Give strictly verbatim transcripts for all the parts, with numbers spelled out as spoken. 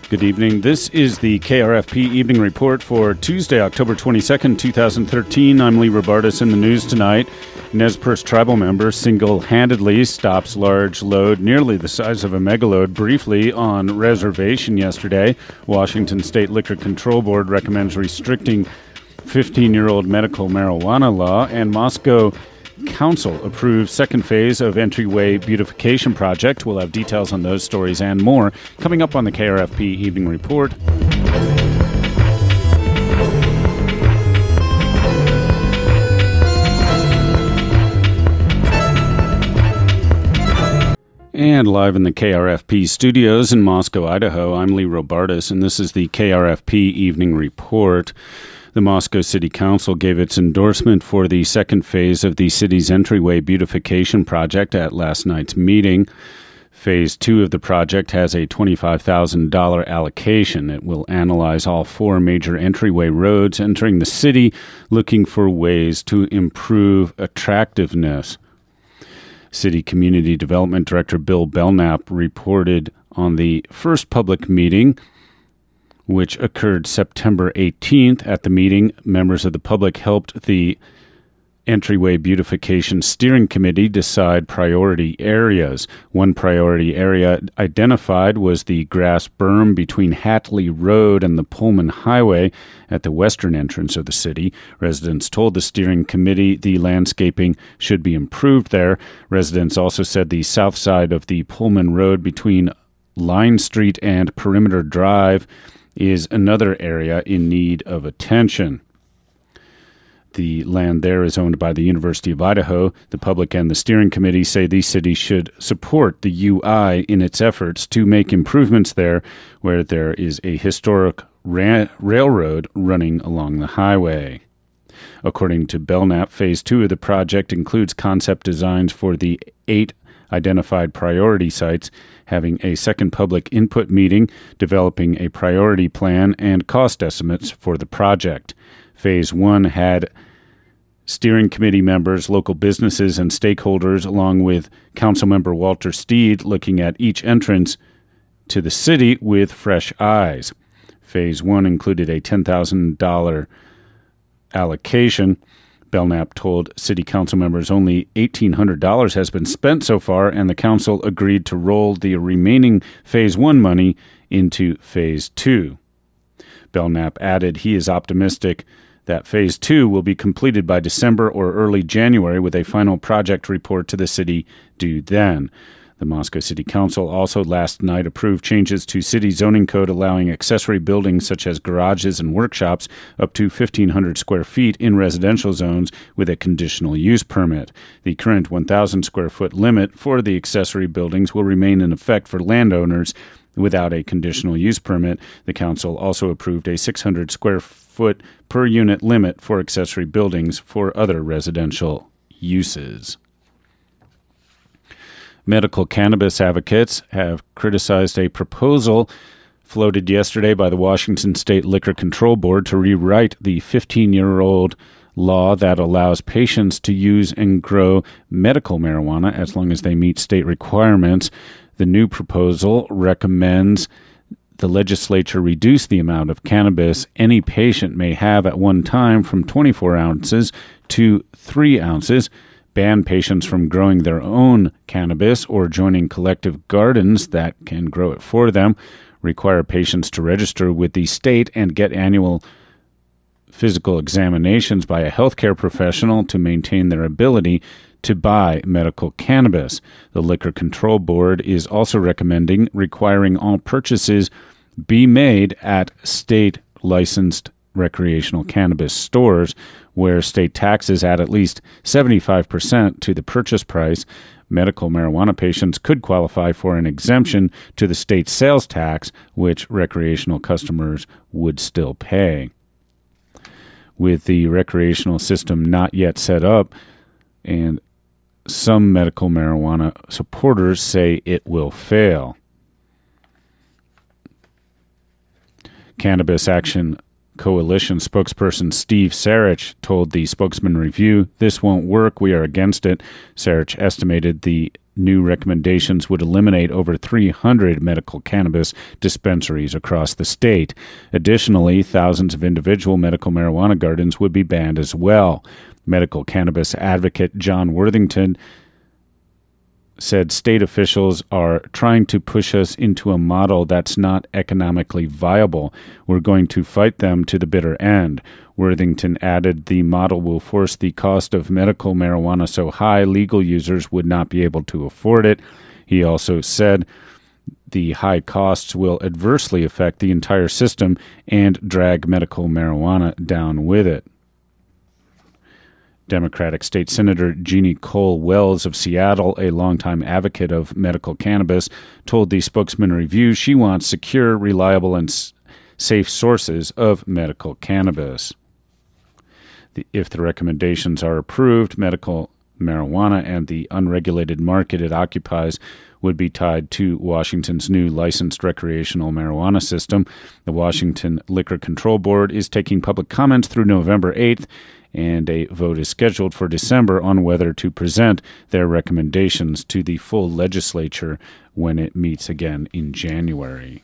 Good evening. This is the K R F P Evening Report for Tuesday, October twenty-second, twenty thirteen. I'm Lee Robartis. In the news tonight. Nez Perce tribal member single-handedly stops large load nearly the size of a megaload briefly on reservation yesterday. Washington State Liquor Control Board recommends restricting fifteen-year-old medical marijuana law, and Moscow Council approves second phase of entryway beautification project. We'll have details on those stories and more coming up on the K R F P Evening Report. And live in the K R F P studios in Moscow, Idaho, I'm Lee Robartis, and this is the K R F P Evening Report. The Moscow City Council gave its endorsement for the second phase of the city's entryway beautification project at last night's meeting. Phase two of the project has a twenty-five thousand dollars allocation. It will analyze all four major entryway roads entering the city, looking for ways to improve attractiveness. City Community Development Director Bill Belknap reported on the first public meeting, which occurred September eighteenth. At the meeting, members of the public helped the Entryway Beautification Steering Committee decide priority areas. One priority area identified was the grass berm between Hatley Road and the Pullman Highway at the western entrance of the city. Residents told the steering committee the landscaping should be improved there. Residents also said the south side of the Pullman Road between Line Street and Perimeter Drive is another area in need of attention. The land there is owned by the University of Idaho. The public and the steering committee say the city should support the U I in its efforts to make improvements there, where there is a historic ra- railroad running along the highway. According to Belknap, Phase two of the project includes concept designs for the eight identified priority sites, having a second public input meeting, developing a priority plan, and cost estimates for the project. Phase one had steering committee members, local businesses, and stakeholders, along with Councilmember Walter Steed, looking at each entrance to the city with fresh eyes. Phase one included a ten thousand dollars allocation. Belknap told city council members only eighteen hundred dollars has been spent so far, and the council agreed to roll the remaining Phase one money into Phase two. Belknap added he is optimistic that Phase two will be completed by December or early January, with a final project report to the city due then. The Moscow City Council also last night approved changes to city zoning code allowing accessory buildings such as garages and workshops up to fifteen hundred square feet in residential zones with a conditional use permit. The current one thousand square foot limit for the accessory buildings will remain in effect for landowners without a conditional use permit. The council also approved a six hundred square foot per unit limit for accessory buildings for other residential uses. Medical cannabis advocates have criticized a proposal floated yesterday by the Washington State Liquor Control Board to rewrite the fifteen-year-old law that allows patients to use and grow medical marijuana as long as they meet state requirements. The new proposal recommends the legislature reduce the amount of cannabis any patient may have at one time from twenty-four ounces to three ounces, ban patients from growing their own cannabis or joining collective gardens that can grow it for them, require patients to register with the state and get annual physical examinations by a healthcare professional to maintain their ability to buy medical cannabis. The Liquor Control Board is also recommending requiring all purchases be made at state-licensed recreational cannabis stores, where state taxes add at least seventy-five percent to the purchase price. Medical marijuana patients could qualify for an exemption to the state sales tax, which recreational customers would still pay. With the recreational system not yet set up, and some medical marijuana supporters say it will fail. Cannabis Action Coalition spokesperson Steve Sarich told the Spokesman Review, "This won't work. We are against it." Sarich estimated the new recommendations would eliminate over three hundred medical cannabis dispensaries across the state. Additionally, thousands of individual medical marijuana gardens would be banned as well. Medical cannabis advocate John Worthington said state officials are trying to push us into a model that's not economically viable. We're going to fight them to the bitter end. Worthington added the model will force the cost of medical marijuana so high legal users would not be able to afford it. He also said the high costs will adversely affect the entire system and drag medical marijuana down with it. Democratic State Senator Jeannie Cole Wells of Seattle, a longtime advocate of medical cannabis, told the Spokesman Review she wants secure, reliable, and s- safe sources of medical cannabis. The, if the recommendations are approved, medical marijuana and the unregulated market it occupies would be tied to Washington's new licensed recreational marijuana system. The Washington Liquor Control Board is taking public comments through November eighth, and a vote is scheduled for December on whether to present their recommendations to the full legislature when it meets again in January.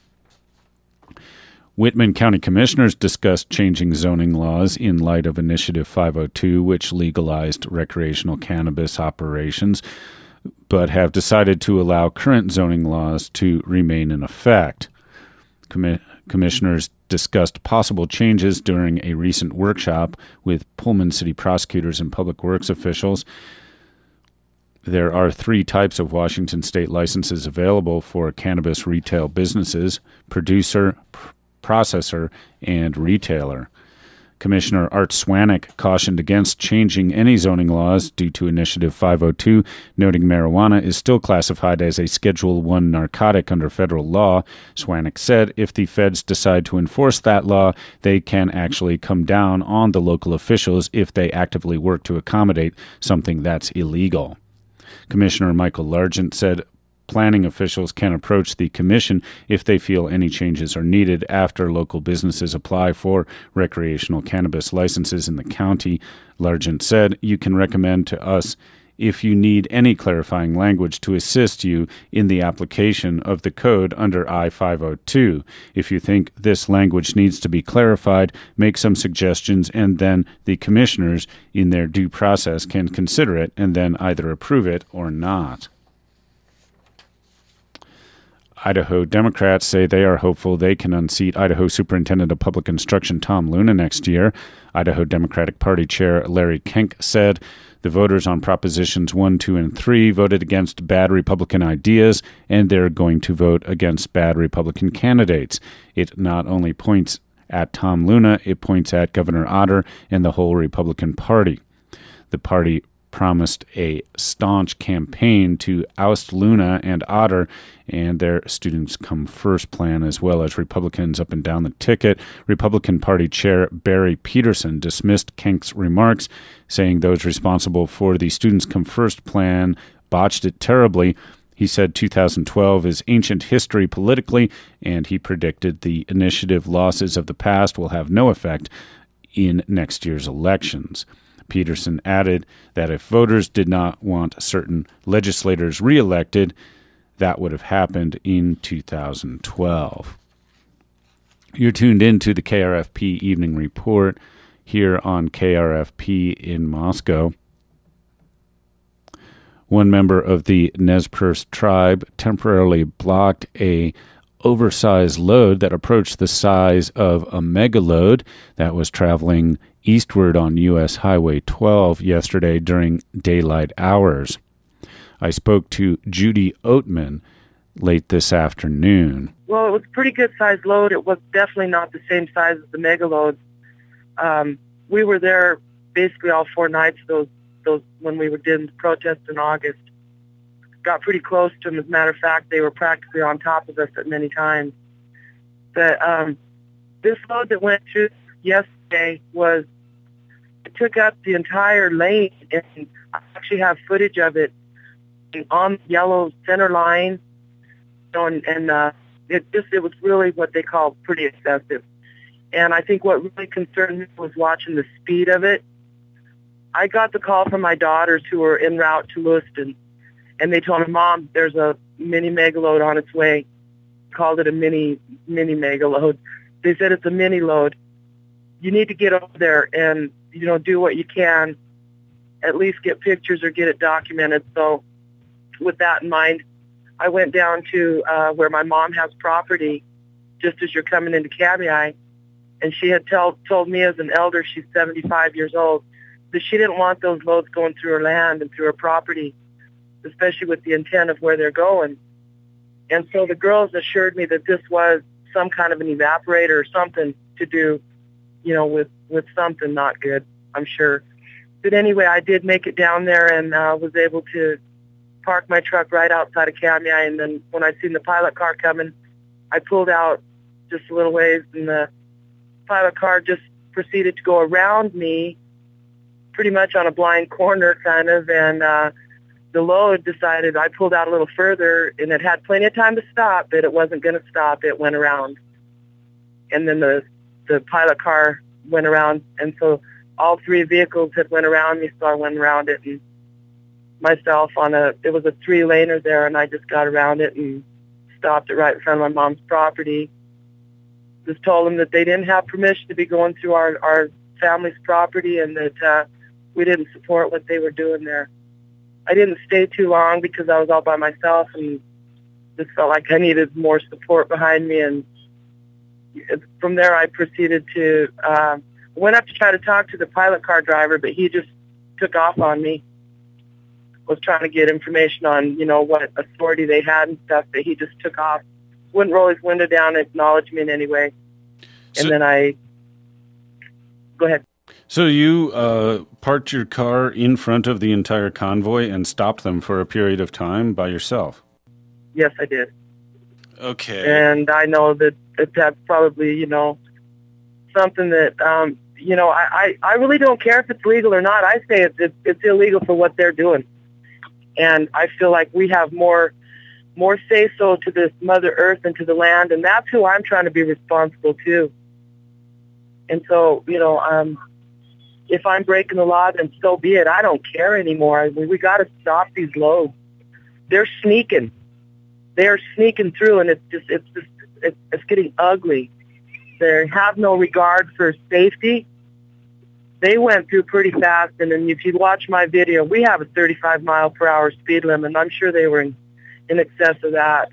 Whitman County Commissioners discussed changing zoning laws in light of Initiative five oh two, which legalized recreational cannabis operations, but have decided to allow current zoning laws to remain in effect. Commi- Commissioners discussed possible changes during a recent workshop with Pullman City prosecutors and public works officials. There are three types of Washington state licenses available for cannabis retail businesses: producer, pr- processor, and retailer. Commissioner Art Swanek cautioned against changing any zoning laws due to Initiative five oh two, noting marijuana is still classified as a Schedule one narcotic under federal law. Swanek said if the feds decide to enforce that law, they can actually come down on the local officials if they actively work to accommodate something that's illegal. Commissioner Michael Largent said planning officials can approach the commission if they feel any changes are needed after local businesses apply for recreational cannabis licenses in the county. Largent said, "You can recommend to us if you need any clarifying language to assist you in the application of the code under I five oh two. If you think this language needs to be clarified, make some suggestions, and then the commissioners, in their due process, can consider it and then either approve it or not." Idaho Democrats say they are hopeful they can unseat Idaho Superintendent of Public Instruction Tom Luna next year. Idaho Democratic Party Chair Larry Kenk said the voters on Propositions one, two, and three voted against bad Republican ideas, and they're going to vote against bad Republican candidates. It not only points at Tom Luna, it points at Governor Otter and the whole Republican Party. The party promised a staunch campaign to oust Luna and Otter and their Students Come First plan, as well as Republicans up and down the ticket. Republican Party Chair Barry Peterson dismissed Kenk's remarks, saying those responsible for the Students Come First plan botched it terribly. He said two thousand twelve is ancient history politically, and he predicted the initiative losses of the past will have no effect in next year's elections. Peterson added that if voters did not want certain legislators reelected, that would have happened in two thousand twelve. You're tuned in to the K R F P Evening Report here on K R F P in Moscow. One member of the Nez Perce tribe temporarily blocked a oversized load that approached the size of a megaload that was traveling eastward on U S Highway twelve yesterday during daylight hours. I spoke to Judy Oatman late this afternoon. Well, it was a pretty good-sized load. It was definitely not the same size as the megaloads. Um, we were there basically all four nights those those when we were doing the protest in August. Got pretty close to them. As a matter of fact, they were practically on top of us at many times. But um, this load that went through yesterday was, it took up the entire lane, and I actually have footage of it on the yellow center line, you know, and, and uh, it just, it was really what they call pretty excessive. And I think what really concerned me was watching the speed of it. I got the call from my daughters who were en route to Lewiston, And they told me, Mom, there's a mini megaload on its way. Called it a mini, mini megaload. They said it's a mini load. You need to get over there and, you know, do what you can, at least get pictures or get it documented. So with that in mind, I went down to uh, where my mom has property, just as you're coming into Kamiah, and she had tell, told me as an elder, she's seventy-five years old, that she didn't want those loads going through her land and through her property, especially with the intent of where they're going. And so the girls assured me that this was some kind of an evaporator or something to do, you know, with, with something not good, I'm sure. But anyway, I did make it down there and uh, was able to park my truck right outside of Kamiah. And then when I seen the pilot car coming, I pulled out just a little ways, and the pilot car just proceeded to go around me pretty much on a blind corner kind of, and uh, the load decided, I pulled out a little further, and it had plenty of time to stop, but it wasn't going to stop. It went around. And then the, the pilot car went around, and so all three vehicles had went around me, so I went around it, and myself on a, it was a three-laner there, and I just got around it and stopped it right in front of my mom's property. Just told them that they didn't have permission to be going through our, our family's property, and that uh, we didn't support what they were doing there. I didn't stay too long because I was all by myself and just felt like I needed more support behind me. And from there, I proceeded to, uh, went up to try to talk to the pilot car driver, but he just took off on me. Was trying to get information on, you know, what authority they had and stuff, but he just took off. Wouldn't roll his window down and acknowledge me in any way. And so, then I, go ahead. So you uh, parked your car in front of the entire convoy and stopped them for a period of time by yourself? Yes, I did. Okay. And I know that, that that's probably, you know, something that, um, you know, I, I, I really don't care if it's legal or not. I say it's, it's, it's illegal for what they're doing. And I feel like we have more more say-so to this Mother Earth and to the land, and that's who I'm trying to be responsible to. And so, you know, um, if I'm breaking the law, then so be it. I don't care anymore. I mean, we got to stop these loads. They're sneaking. They're sneaking through, and it's just it's just it's, it's getting ugly. They have no regard for safety. They went through pretty fast, and then if you watch my video, we have a thirty-five mile per hour speed limit, and I'm sure they were in, in excess of that.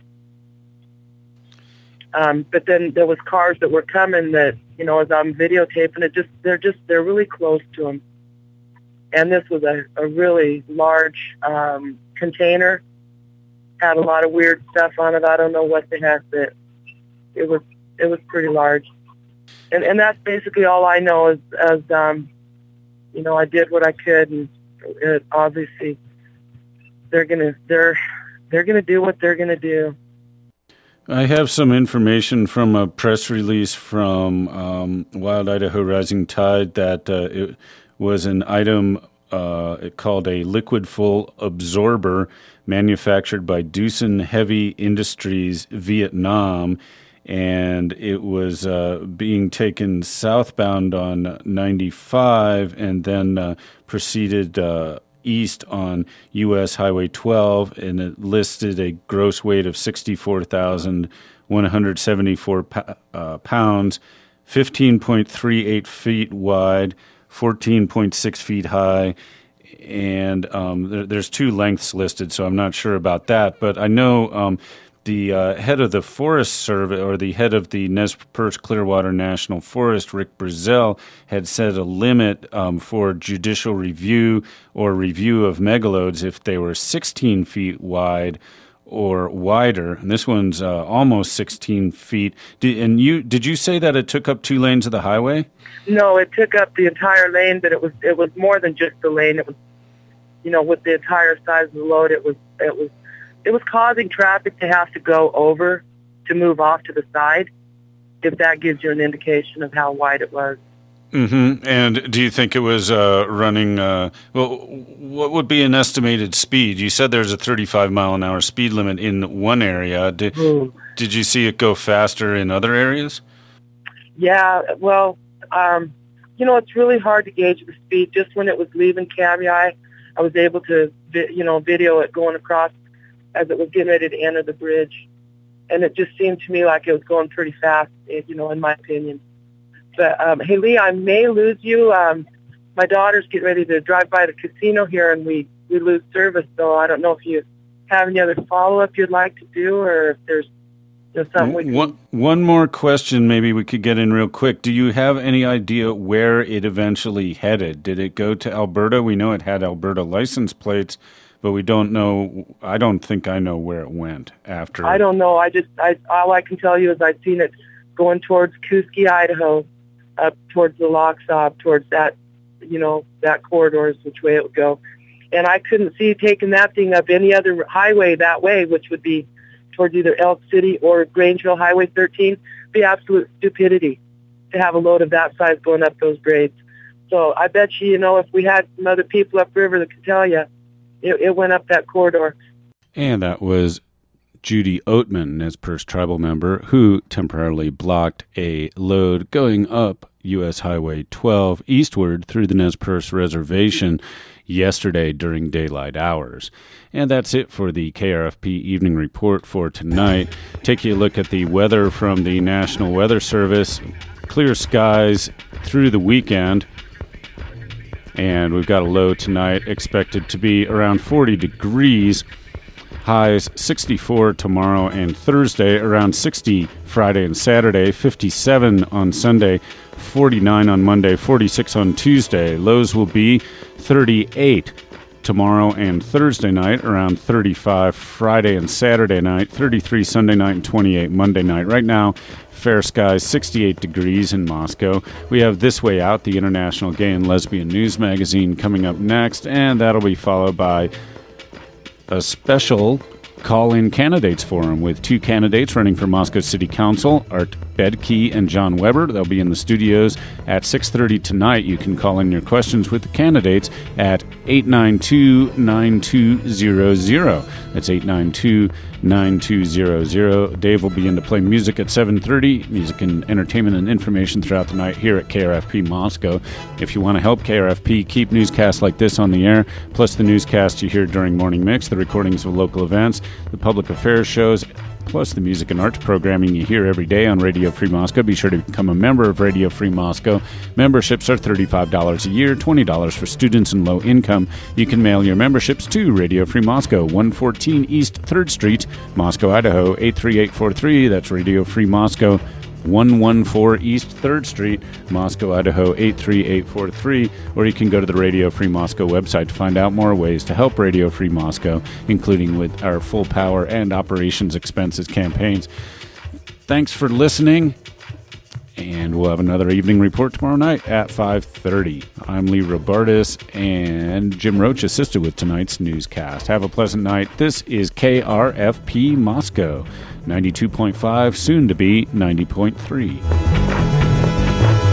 Um, but then there was cars that were coming that, you know, as I'm videotaping it, just they're just they're really close to them. And this was a, a really large um, container, had a lot of weird stuff on it. I don't know what the heck, but it was it was pretty large. And and that's basically all I know is as um, you know, I did what I could, and it, obviously they're gonna they're they're gonna do what they're gonna do. I have some information from a press release from um, Wild Idaho Rising Tide that uh, it was an item uh, called a liquid full absorber manufactured by Doosan Heavy Industries, Vietnam, and it was uh, being taken southbound on ninety-five and then uh, proceeded uh, east on U S Highway twelve, and it listed a gross weight of sixty-four thousand one hundred seventy-four uh, pounds, fifteen point three eight feet wide, fourteen point six feet high, and um, there, there's two lengths listed, so I'm not sure about that, but I know um, the uh, head of the Forest Service, or the head of the Nez Perce Clearwater National Forest, Rick Brazell, had set a limit um, for judicial review or review of megaloads if they were sixteen feet wide or wider. And this one's uh, almost sixteen feet. Did, and you did you say that it took up two lanes of the highway? No, it took up the entire lane, but it was it was more than just the lane. It was, you know, with the entire size of the load, it was it was. It was causing traffic to have to go over to move off to the side, if that gives you an indication of how wide it was. Mm-hmm. And do you think it was uh, running, uh, well, what would be an estimated speed? You said there's a thirty-five mile an hour speed limit in one area. Did, mm. did you see it go faster in other areas? Yeah, well, um, you know, it's really hard to gauge the speed. Just when it was leaving Kamiah, I was able to vi- you know, video it going across as it was getting ready to enter the bridge. And it just seemed to me like it was going pretty fast, you know, in my opinion. But, um, hey, Lee, I may lose you. Um, my daughter's getting ready to drive by the casino here, and we, we lose service. So I don't know if you have any other follow-up you'd like to do, or if there's you know, something we can... One, one more question maybe we could get in real quick. Do you have any idea where it eventually headed? Did it go to Alberta? We know it had Alberta license plates, but we don't know. I don't think I know where it went after. I don't know. I just, I, all I can tell you is I've seen it going towards Kuski, Idaho, up towards the Lochsab, towards that, you know, that corridor is which way it would go. And I couldn't see taking that thing up any other highway that way, which would be towards either Elk City or Grangeville Highway thirteen. Be absolute stupidity to have a load of that size going up those grades. So I bet you, you know, if we had some other people upriver that could tell you, It, it went up that corridor. And that was Judy Oatman, Nez Perce tribal member, who temporarily blocked a load going up U S Highway twelve eastward through the Nez Perce Reservation yesterday during daylight hours. And that's it for the K R F P Evening Report for tonight. Taking a look at the weather from the National Weather Service. Clear skies through the weekend. And we've got a low tonight expected to be around forty degrees. Highs sixty-four tomorrow and Thursday, around sixty Friday and Saturday, fifty-seven on Sunday, forty-nine on Monday, forty-six on Tuesday. Lows will be thirty-eight tomorrow and Thursday night, around thirty-five Friday and Saturday night, thirty-three Sunday night, and twenty-eight Monday night. Right now, fair skies, sixty-eight degrees in Moscow. We have This Way Out, the International Gay and Lesbian News Magazine, coming up next, and that'll be followed by a special call-in candidates forum with two candidates running for Moscow City Council, Art Bedke and John Weber. They'll be in the studios at six thirty tonight. You can call in your questions with the candidates at eight nine two, nine two zero zero. That's eight nine two, nine two zero zero. Dave will begin to play music at seven thirty, music and entertainment and information throughout the night here at K R F P Moscow. If you want to help K R F P keep newscasts like this on the air, plus the newscasts you hear during Morning Mix, the recordings of local events, the public affairs shows, plus the music and arts programming you hear every day on Radio Free Moscow, be sure to become a member of Radio Free Moscow. Memberships are thirty-five dollars a year, twenty dollars for students and low income. You can mail your memberships to Radio Free Moscow, one fourteen East third Street, Moscow, Idaho, eight three eight four three. That's Radio Free Moscow, one fourteen East third Street, Moscow, Idaho, eight three eight four three, or you can go to the Radio Free Moscow website to find out more ways to help Radio Free Moscow, including with our full power and operations expenses campaigns. Thanks for listening, and we'll have another evening report tomorrow night at five thirty. I'm Lee Robartis, and Jim Roach assisted with tonight's newscast. Have a pleasant night. This is K R F P Moscow, ninety-two point five, soon to be ninety point three.